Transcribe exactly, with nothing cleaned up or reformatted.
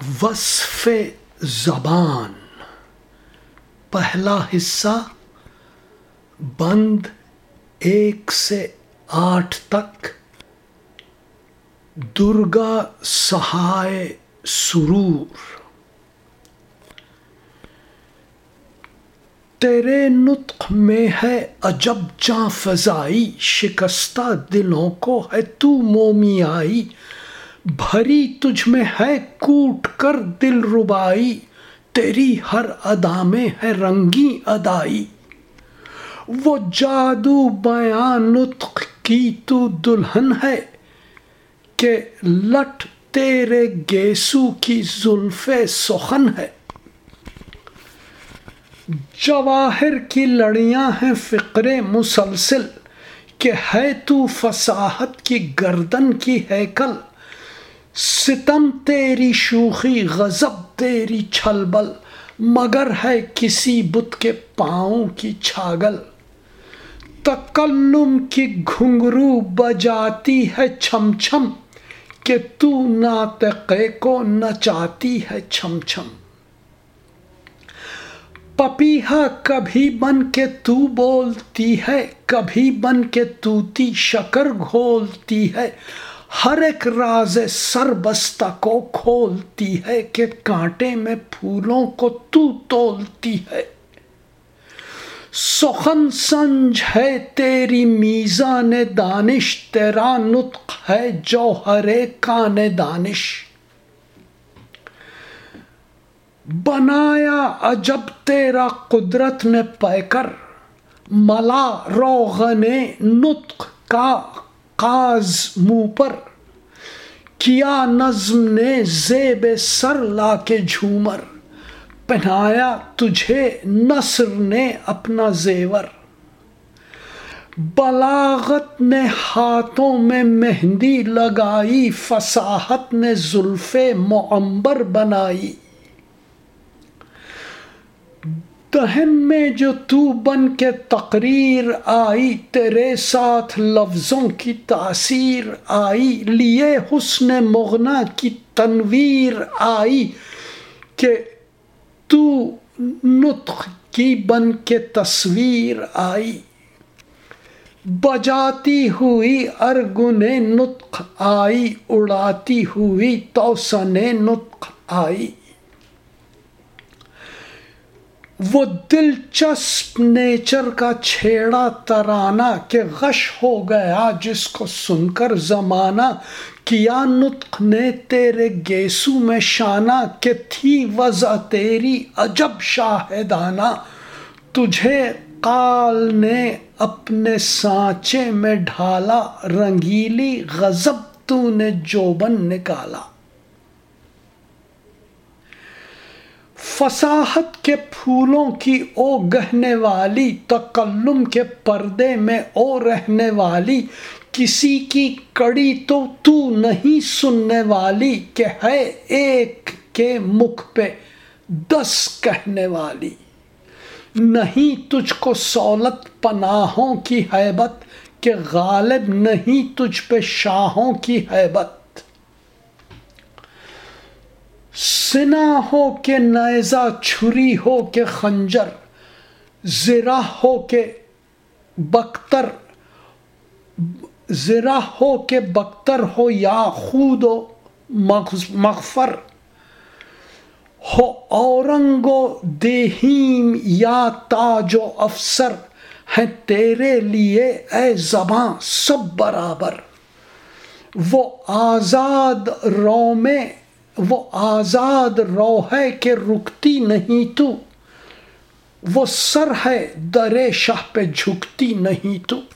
وصف زبان پہلا حصہ بند ایک سے آٹھ تک. درگا سہائے سرور. تیرے نطق میں ہے عجب جاں فزائی، شکستہ دلوں کو ہے تو مومیائی. بھری تجھ میں ہے کوٹ کر دل ربائی، تیری ہر ادا میں ہے رنگی ادائی. وہ جادو بیاں نطق کی تو دلہن ہے، کہ لٹ تیرے گیسو کی زلف سخن ہے. جواہر کی لڑیاں ہیں فقر مسلسل، کہ ہے تو فصاحت کی گردن کی ہیکل. ستم تیری شوخی غضب تیری چھل بل، مگر ہے کسی بت کے پاؤں کی چھاگل. تکلم کی گھنگرو بجاتی ہے چھم چھم، کہ تو ناطقے کو نچاتی ہے چھم چھم. پپیہا کبھی بن کے تو بولتی ہے، کبھی بن کے طوطی شکر گھولتی ہے. ہر ایک راز سر بستہ کو کھولتی ہے، کہ کانٹے میں پھولوں کو تو تولتی ہے. سخن سنج ہے تیری میزان دانش، تیرا نطق ہے جوہر کان دانش. بنایا عجب تیرا قدرت نے پیکر، ملا روغن نطق کا قاز منہ پر. کیا نظم نے زیب سر لا کے جھومر، پہنایا تجھے نثر نے اپنا زیور. بلاغت نے ہاتھوں میں مہندی لگائی، فصاحت نے زلف معنبر بنائی. دہن میں جو تو بن کے تقریر آئی، تیرے ساتھ لفظوں کی تاثیر آئی. لیے حسن مغنی کی تنویر آئی، کہ تو نطق کی بن کے تصویر آئی. بجاتی ہوئی ارگن نطق آئی، اڑاتی ہوئی توسن نطق آئی. وہ دلچسپ نیچر کا چھیڑا ترانہ، کہ غش ہو گیا جس کو سن کر زمانہ. کیا نطق نے تیرے گیسو میں شانہ، کہ تھی وضع تیری عجب شاہدانہ. تجھے قال نے اپنے سانچے میں ڈھالا، رنگیلی غضب تو نے جوبن نکالا. فصاحت کے پھولوں کی او گہنے والی، تکلم کے پردے میں او رہنے والی. کسی کی کڑی تو تو نہیں سننے والی، کہ ہے ایک کے مکھ پہ دس کہنے والی. نہیں تجھ کو صولت پناہوں کی ہیبت، کہ غالب نہیں تجھ پہ شاہوں کی ہیبت. سنا ہو کہ نیزہ، چھری ہو کہ خنجر، زرہ ہو کہ بکتر زرہ ہو کہ بکتر ہو، یا خود و مغفر. ہو اورنگ و دیہیم یا تاج و افسر، ہیں تیرے لیے اے زباں سب برابر. وہ آزاد رو میں وہ آزاد رو ہے کہ رکتی نہیں تو، وہ سر ہے در شاہ پہ جھکتی نہیں تو.